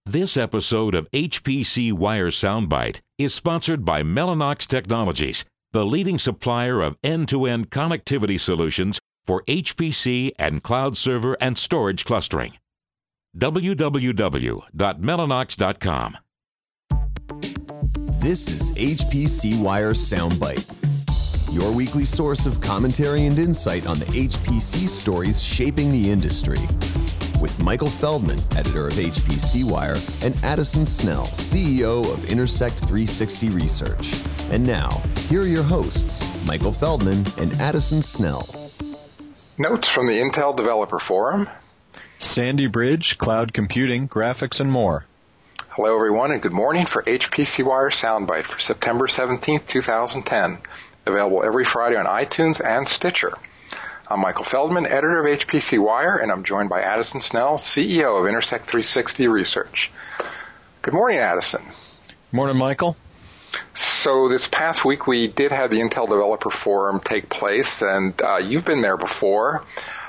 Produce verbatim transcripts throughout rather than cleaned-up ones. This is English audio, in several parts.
This episode of H P C Wire Soundbite is sponsored by Mellanox Technologies, the leading supplier of end-to-end connectivity solutions for H P C and cloud server and storage clustering. w w w dot mellanox dot com. This is H P C Wire Soundbite, your weekly source of commentary and insight on the H P C stories shaping the industry. With Michael Feldman, editor of H P C Wire, and Addison Snell, C E O of Intersect three sixty Research. And now, here are your hosts, Michael Feldman and Addison Snell. Notes from the Intel Developer Forum. Sandy Bridge, cloud computing, graphics, and more. Hello, everyone, and good morning for H P C Wire Soundbite for September seventeenth, twenty ten. Available every Friday on iTunes and Stitcher. I'm Michael Feldman, editor of H P C Wire, and I'm joined by Addison Snell, C E O of Intersect three sixty Research. Good morning, Addison. Morning, Michael. So this past week we did have the Intel Developer Forum take place, and uh, you've been there before,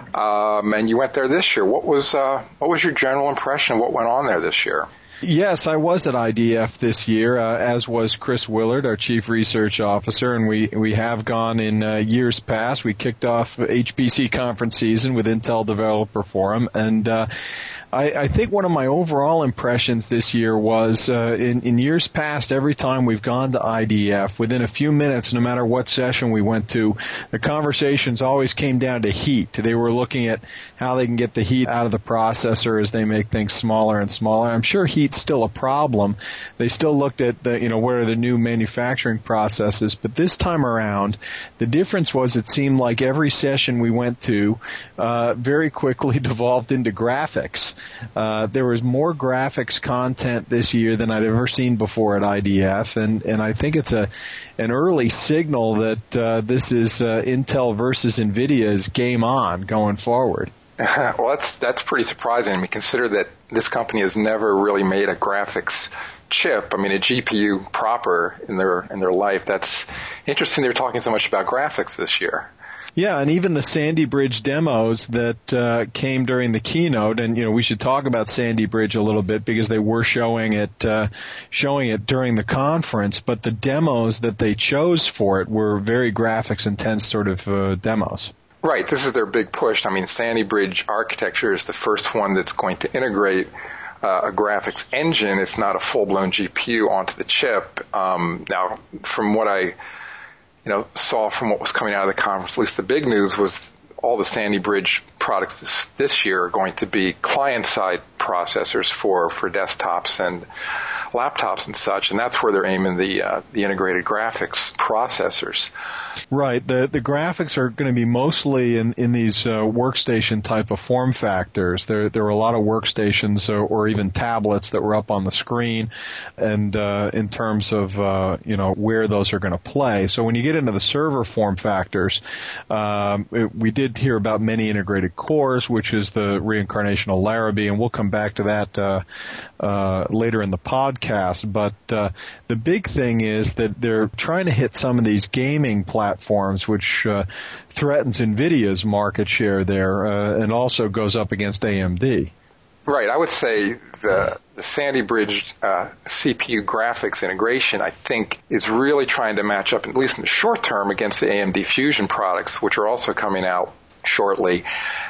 um, and you went there this year. What was uh, what was your general impression of what went on there this year? Yes, I was at I D F this year, uh, as was Chris Willard, our Chief Research Officer, and we, we have gone in uh, years past. We kicked off H P C conference season with Intel Developer Forum, and uh, I, I think one of my overall impressions this year was uh, in, in years past, every time we've gone to I D F, within a few minutes, no matter what session we went to, the conversations always came down to heat. They were looking at how they can get the heat out of the processor as they make things smaller and smaller. I'm sure heat still a problem. They still looked at the, you know, what are the new manufacturing processes, but this time around, the difference was it seemed like every session we went to uh, very quickly devolved into graphics. Uh, there was more graphics content this year than I'd ever seen before at I D F, and, and I think it's a an early signal that uh, this is uh, Intel versus NVIDIA's game on going forward. Well, that's that's pretty surprising. I mean, consider that this company has never really made a graphics chip. I mean, a G P U proper in their in their life. That's interesting. They're talking so much about graphics this year. Yeah, and even the Sandy Bridge demos that uh, came during the keynote, and you know we should talk about Sandy Bridge a little bit because they were showing it, uh, showing it during the conference. But the demos that they chose for it were very graphics intense sort of uh, demos. Right, this is their big push. I mean, Sandy Bridge architecture is the first one that's going to integrate uh, a graphics engine, if not a full-blown G P U, onto the chip. Um, now, from what I, you know, saw from what was coming out of the conference, at least the big news was all the Sandy Bridge products this, this year are going to be client-side processors for, for desktops and laptops and such, and that's where they're aiming the uh, the integrated graphics processors. Right. The the graphics are going to be mostly in, in these uh, workstation type of form factors. There there were a lot of workstations or, or even tablets that were up on the screen, and uh, in terms of uh, you know where those are going to play. So when you get into the server form factors, um, it, we did hear about many integrated cores, which is the reincarnation of Larrabee, and we'll come back to that uh, uh, later in the podcast. But uh, the big thing is that they're trying to hit some of these gaming platforms, which uh, threatens NVIDIA's market share there, uh, and also goes up against A M D. Right. I would say the, the Sandy Bridge uh, C P U graphics integration, I think, is really trying to match up, at least in the short term, against the A M D Fusion products, which are also coming out shortly.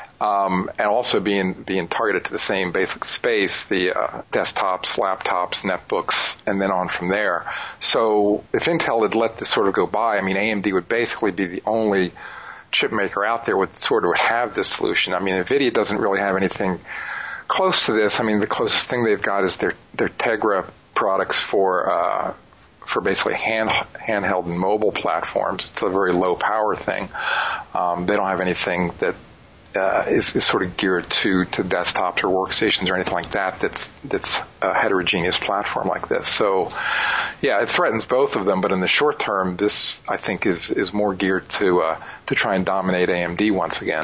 Um, and also being being targeted to the same basic space, the uh, desktops, laptops, netbooks, and then on from there. So if Intel had let this sort of go by, I mean, A M D would basically be the only chip maker out there with sort of would have this solution. I mean, NVIDIA doesn't really have anything close to this. I mean, the closest thing they've got is their their Tegra products for uh, for basically hand handheld and mobile platforms. It's a very low power thing. Um, they don't have anything that Uh, is, is sort of geared to, to desktops or workstations or anything like that that's that's a heterogeneous platform like this. So, yeah, it threatens both of them, but in the short term, this, I think, is, is more geared to uh, to try and dominate A M D once again.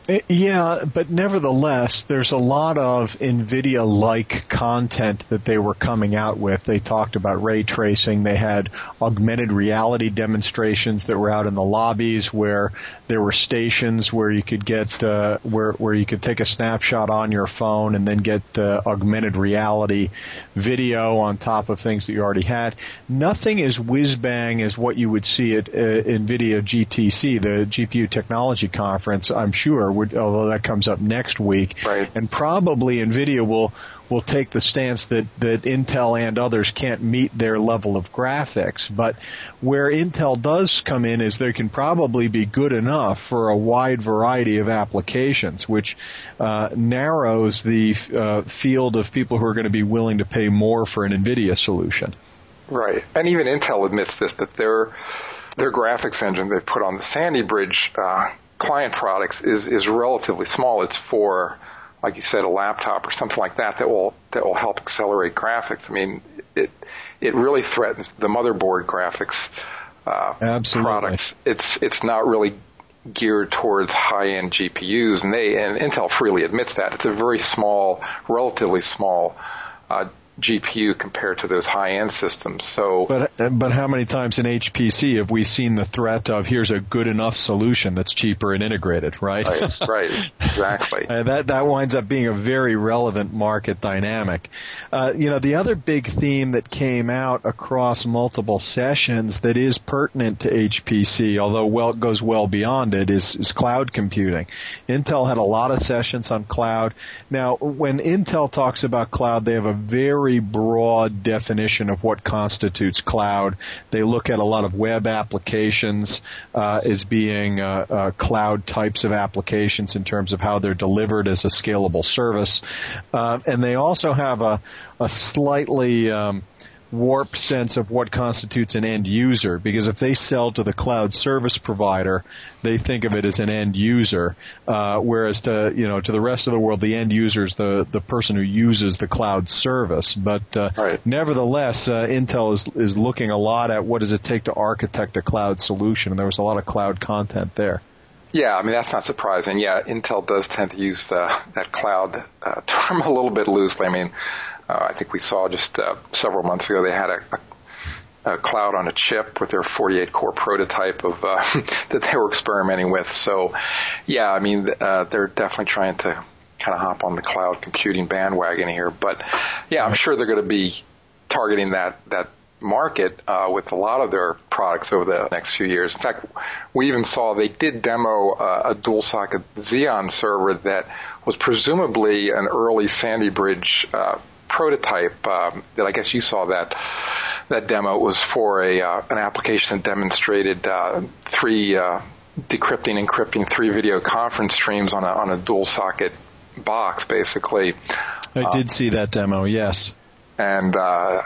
Yeah, but nevertheless, there's a lot of NVIDIA-like content that they were coming out with. They talked about ray tracing. They had augmented reality demonstrations that were out in the lobbies where there were stations where you could get uh, where where you could take a snapshot on your phone and then get uh, augmented reality video on top of things that you already had. Nothing as whiz-bang as what you would see at uh, NVIDIA G T C, the G P U Technology Conference, I'm sure, would, although that comes up next week. Right. And probably NVIDIA will will take the stance that, that Intel and others can't meet their level of graphics. But where Intel does come in is they can probably be good enough for a wide variety of applications, which uh, narrows the uh, field of people who are going to be willing to pay more for an NVIDIA solution. Right. And even Intel admits this, that their their graphics engine they put on the Sandy Bridge uh, client products is, is relatively small. It's for, like you said, a laptop or something like that that will that will help accelerate graphics. I mean, it it really threatens the motherboard graphics uh, Absolutely. products. It's it's not really geared towards high-end G P Us, and they and Intel freely admits that. It's a very small, relatively small uh, G P U compared to those high-end systems. So, but but how many times in H P C have we seen the threat of here's a good enough solution that's cheaper and integrated, right? Right, right, exactly. uh, that that winds up being a very relevant market dynamic. Uh, you know, the other big theme that came out across multiple sessions that is pertinent to H P C, although well goes well beyond it, is is cloud computing. Intel had a lot of sessions on cloud. Now, when Intel talks about cloud, they have a very broad definition of what constitutes cloud. They look at a lot of web applications uh, as being uh, uh, cloud types of applications in terms of how they're delivered as a scalable service. Uh, and they also have a, a slightly um, warped sense of what constitutes an end user, because if they sell to the cloud service provider, they think of it as an end user, uh, whereas to you know to the rest of the world, the end user is the the person who uses the cloud service. But uh, right. nevertheless, uh, Intel is is looking a lot at what does it take to architect a cloud solution, and there was a lot of cloud content there. Yeah, I mean, that's not surprising. Yeah, Intel does tend to use the, that cloud uh, term a little bit loosely. I mean, uh, I think we saw just uh, several months ago they had a, a, a cloud on a chip with their forty-eight core prototype of uh, that they were experimenting with. So, yeah, I mean, uh, they're definitely trying to kind of hop on the cloud computing bandwagon here. But, yeah, I'm sure they're going to be targeting that that market uh, with a lot of their products over the next few years. In fact, we even saw they did demo uh, a dual-socket Xeon server that was presumably an early Sandy Bridge uh, prototype. Um, that I guess you saw that that demo. It was for a uh, an application that demonstrated uh, three uh, decrypting, encrypting three video conference streams on a on a dual-socket box, basically. I did uh, see that demo. Yes, and. Uh,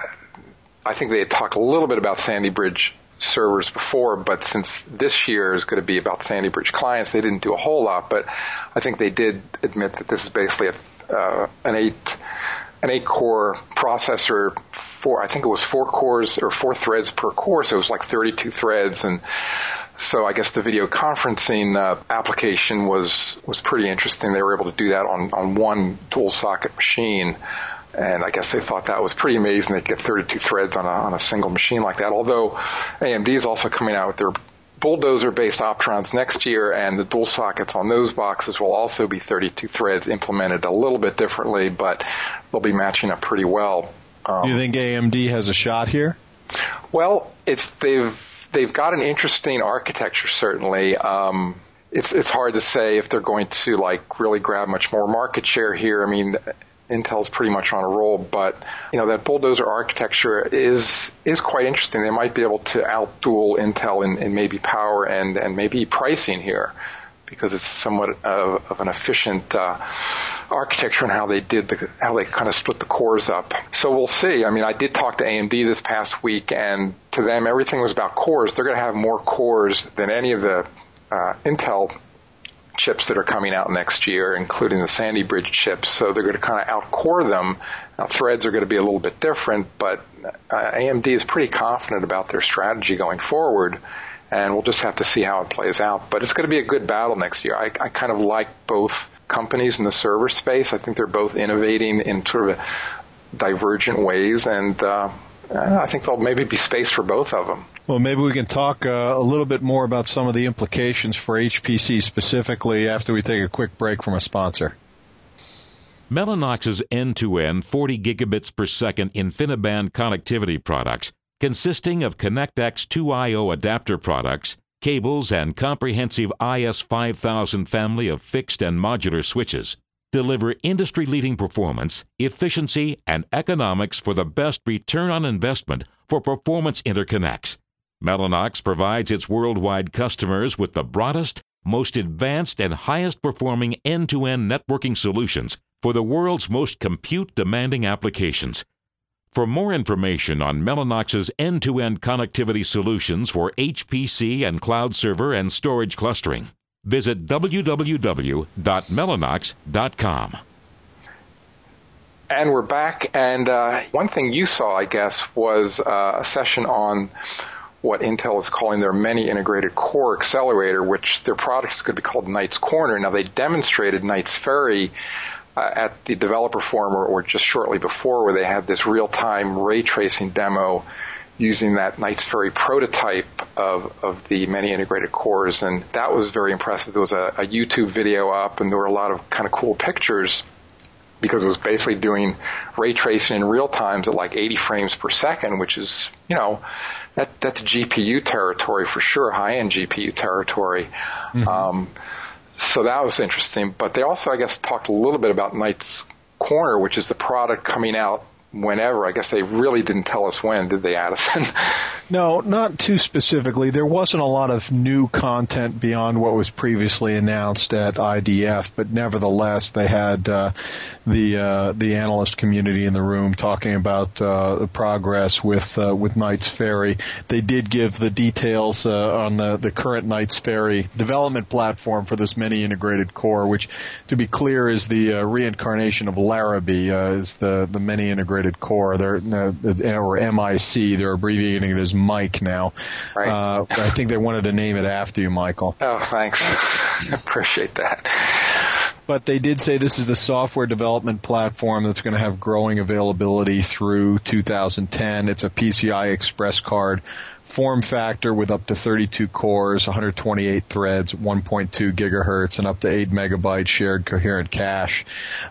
I think they had talked a little bit about Sandy Bridge servers before, but since this year is going to be about Sandy Bridge clients, they didn't do a whole lot. But I think they did admit that this is basically a, uh, an eight an eight core processor. Four, I think it was four cores or four threads per core, so it was like thirty-two threads. And so I guess the video conferencing uh, application was was pretty interesting. They were able to do that on on one dual socket machine. And I guess they thought that was pretty amazing. They get thirty-two threads on a, on a single machine like that. Although A M D is also coming out with their Bulldozer-based Optrons next year, and the dual sockets on those boxes will also be thirty-two threads, implemented a little bit differently, but they'll be matching up pretty well. Um, Do you think A M D has a shot here? Well, it's they've they've got an interesting architecture, certainly. Um, it's it's hard to say if they're going to like really grab much more market share here. I mean, Intel's pretty much on a roll, but you know that Bulldozer architecture is is quite interesting. They might be able to outduel Intel in, in maybe power and, and maybe pricing here, because it's somewhat of, of an efficient uh, architecture and how they did the how they kind of split the cores up. So we'll see. I mean, I did talk to A M D this past week, and to them everything was about cores. They're going to have more cores than any of the uh, Intel chips that are coming out next year, including the Sandy Bridge chips. So they're going to kind of out-core them. Now, threads are going to be a little bit different, but uh, A M D is pretty confident about their strategy going forward. and we'll just have to see how it plays out. But it's going to be a good battle next year. I, I kind of like both companies in the server space. I think they're both innovating in sort of divergent ways, and uh, I think there'll maybe be space for both of them. Well, maybe we can talk uh, a little bit more about some of the implications for H P C specifically after we take a quick break from a sponsor. Mellanox's end-to-end forty gigabits per second InfiniBand connectivity products, consisting of ConnectX two I O adapter products, cables, and comprehensive I S five thousand family of fixed and modular switches, deliver industry-leading performance, efficiency, and economics for the best return on investment for performance interconnects. Mellanox provides its worldwide customers with the broadest, most advanced, and highest-performing end-to-end networking solutions for the world's most compute-demanding applications. For more information on Mellanox's end-to-end connectivity solutions for H P C and cloud server and storage clustering, visit w w w dot mellanox dot com. And we're back, and uh, one thing you saw, I guess, was uh, a session on what Intel is calling their Many Integrated Core Accelerator, which their product is going to be called Knight's Corner. Now, they demonstrated Knight's Ferry uh, at the developer forum, or, or just shortly before, where they had this real-time ray tracing demo using that Knight's Ferry prototype of, of the Many Integrated Cores, and that was very impressive. There was a, a YouTube video up, and there were a lot of kind of cool pictures, because it was basically doing ray tracing in real time at like eighty frames per second, which is, you know, that that's G P U territory for sure, high-end G P U territory. Mm-hmm. Um, so that was interesting. But they also, I guess, talked a little bit about Knight's Corner, which is the product coming out whenever. I guess they really didn't tell us when, did they, Addison? No, not too specifically. There wasn't a lot of new content beyond what was previously announced at I D F, but nevertheless, they had uh, the uh, the analyst community in the room talking about uh, the progress with uh, with Knight's Ferry. They did give the details uh, on the, the current Knight's Ferry development platform for this Many Integrated Core, which, to be clear, is the uh, reincarnation of Larrabee, uh, is the, the Many Integrated Core, They're, uh, or M I C. They're abbreviating it as Mike now. Right. Uh, I think they wanted to name it after you, Michael. Oh, thanks. Appreciate that. But they did say this is the software development platform that's going to have growing availability through two thousand ten. It's a P C I Express card form factor with up to thirty-two cores, one hundred twenty-eight threads, one point two gigahertz, and up to eight megabytes shared coherent cache,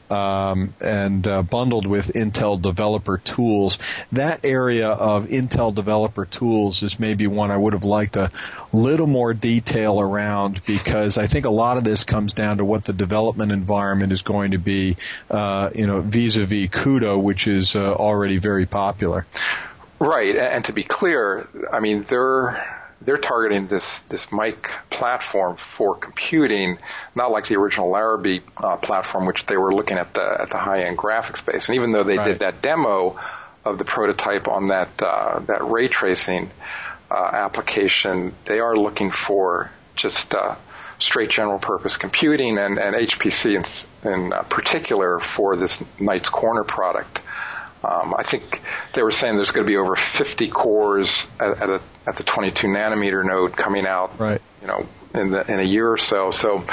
um, and uh, bundled with Intel Developer Tools. That area of Intel Developer Tools is maybe one I would have liked a little more detail around, because I think a lot of this comes down to what the development environment is going to be, uh, you know, vis-a-vis CUDA, which is uh, already very popular. Right, and to be clear, I mean, they're they're targeting this this Mike platform for computing, not like the original Larrabee uh, platform, which they were looking at the at the high-end graphics space. And even though they right. did that demo of the prototype on that uh, that ray tracing uh, application, they are looking for just uh, straight general-purpose computing, and, and H P C in, in uh, particular for this Knight's Corner product. Um, I think they were saying there's going to be over fifty cores at, at, a, at the twenty-two nanometer node coming out, right. you know, in the in a year or so. So,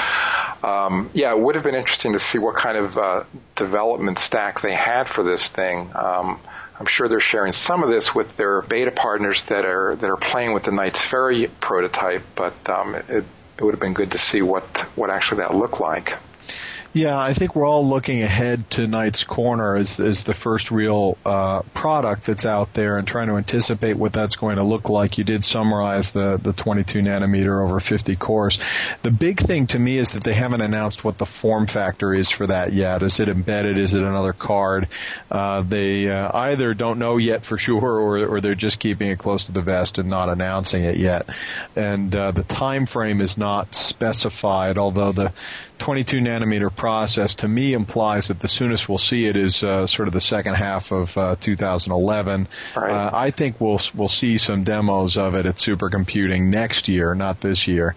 um, yeah, it would have been interesting to see what kind of uh, development stack they had for this thing. Um, I'm sure they're sharing some of this with their beta partners that are that are playing with the Knight's Ferry prototype, but um, it, it would have been good to see what what actually that looked like. Yeah, I think we're all looking ahead to Knight's Corner as, as the first real uh, product that's out there, and trying to anticipate what that's going to look like. You did summarize the, the twenty-two nanometer over fifty cores. The big thing to me is that they haven't announced what the form factor is for that yet. Is it embedded? Is it another card? Uh, they uh, either don't know yet for sure, or, or they're just keeping it close to the vest and not announcing it yet. And uh, the time frame is not specified, although the twenty-two nanometer process to me implies that the soonest we'll see it is uh, sort of the second half of uh, two thousand eleven. Right. Uh, I think we'll we'll see some demos of it at Supercomputing next year, not this year.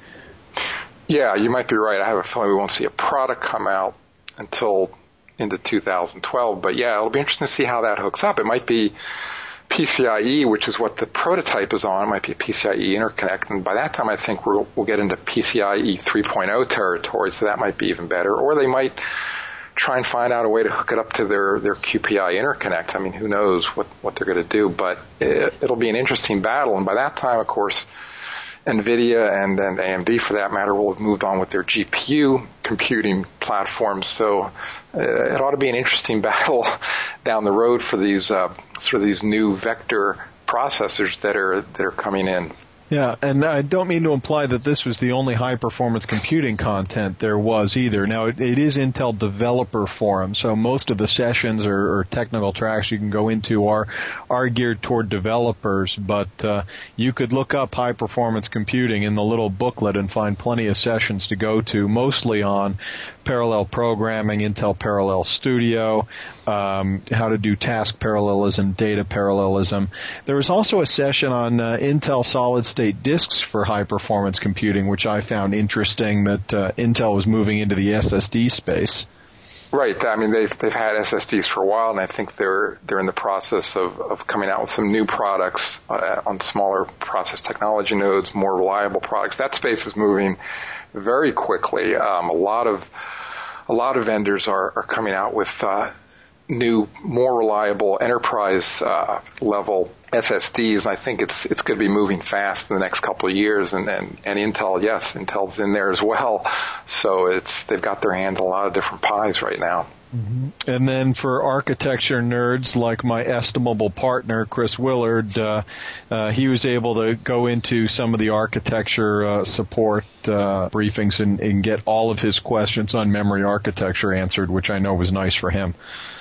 Yeah, you might be right. I have a feeling we won't see a product come out until into two thousand twelve. But yeah, it'll be interesting to see how that hooks up. It might be P C I E, which is what the prototype is on. It might be a P C I E interconnect, and by that time I think we'll, we'll get into P C I E three point oh territory, so that might be even better. Or they might try and find out a way to hook it up to their, their Q P I interconnect. I mean, who knows what, what they're going to do, but it, it'll be an interesting battle, and by that time, of course, NVIDIA and, and A M D, for that matter, will have moved on with their G P U computing platforms. So uh, it ought to be an interesting battle down the road for these uh, sort of these new vector processors that are that are coming in. Yeah, and I don't mean to imply that this was the only high-performance computing content there was either. Now, it, it is Intel Developer Forum, so most of the sessions or, or technical tracks you can go into are are geared toward developers, but uh, you could look up high-performance computing in the little booklet and find plenty of sessions to go to, mostly on parallel programming, Intel Parallel Studio, um, how to do task parallelism, data parallelism. There was also a session on uh, Intel solid-state disks for high-performance computing, which I found interesting that uh, Intel was moving into the S S D space. Right. I mean, they've they've had S S Ds for a while, and I think they're they're in the process of, of coming out with some new products uh, on smaller process technology nodes, more reliable products. That space is moving very quickly. Um, a lot of a lot of vendors are, are coming out with uh, new, more reliable enterprise uh, level S S Ds, and I think it's it's going to be moving fast in the next couple of years. And, and, and Intel, yes, Intel's in there as well. So it's they've got their hand in a lot of different pies right now. Mm-hmm. And then for architecture nerds like my estimable partner, Chris Willard, uh, uh, he was able to go into some of the architecture uh, support uh, briefings and, and get all of his questions on memory architecture answered, which I know was nice for him.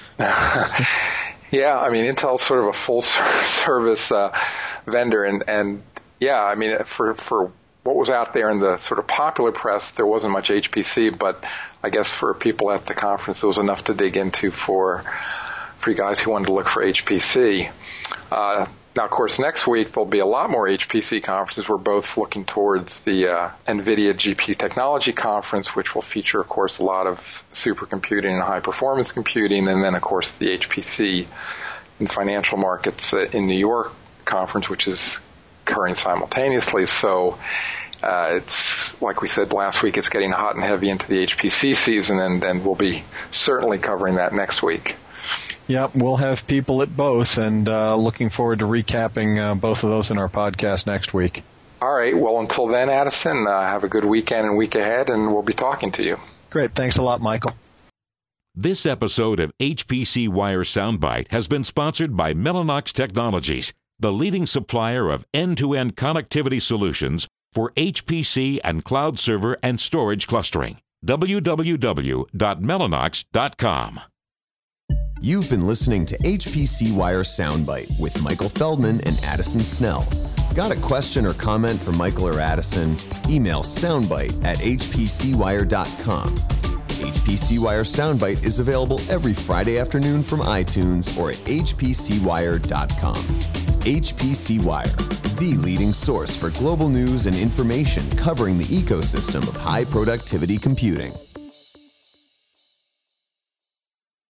Yeah, I mean, Intel's sort of a full service uh, vendor, and, and yeah, I mean, for for what was out there in the sort of popular press, there wasn't much H P C, but I guess for people at the conference, there was enough to dig into for for you guys who wanted to look for H P C. Uh, now, of course, next week there'll be a lot more H P C conferences. We're both looking towards the uh, NVIDIA G P U Technology Conference, which will feature, of course, a lot of supercomputing and high-performance computing, and then, of course, the H P C and financial markets uh, in New York conference, which is occurring simultaneously. So uh, it's, like we said last week, it's getting hot and heavy into the H P C season, and then we'll be certainly covering that next week. Yeah, we'll have people at both, and uh, looking forward to recapping uh, both of those in our podcast next week. All right. Well, until then, Addison, uh, have a good weekend and week ahead, and we'll be talking to you. Great. Thanks a lot, Michael. This episode of H P C Wire Soundbite has been sponsored by Mellanox Technologies, the leading supplier of end-to-end connectivity solutions for H P C and cloud server and storage clustering. w w w dot mellanox dot com. You've been listening to H P C Wire Soundbite with Michael Feldman and Addison Snell. Got a question or comment for Michael or Addison? Email soundbite at h p c wire dot com. H P C Wire Soundbite is available every Friday afternoon from iTunes or at h p c wire dot com. H P C Wire, the leading source for global news and information covering the ecosystem of high productivity computing.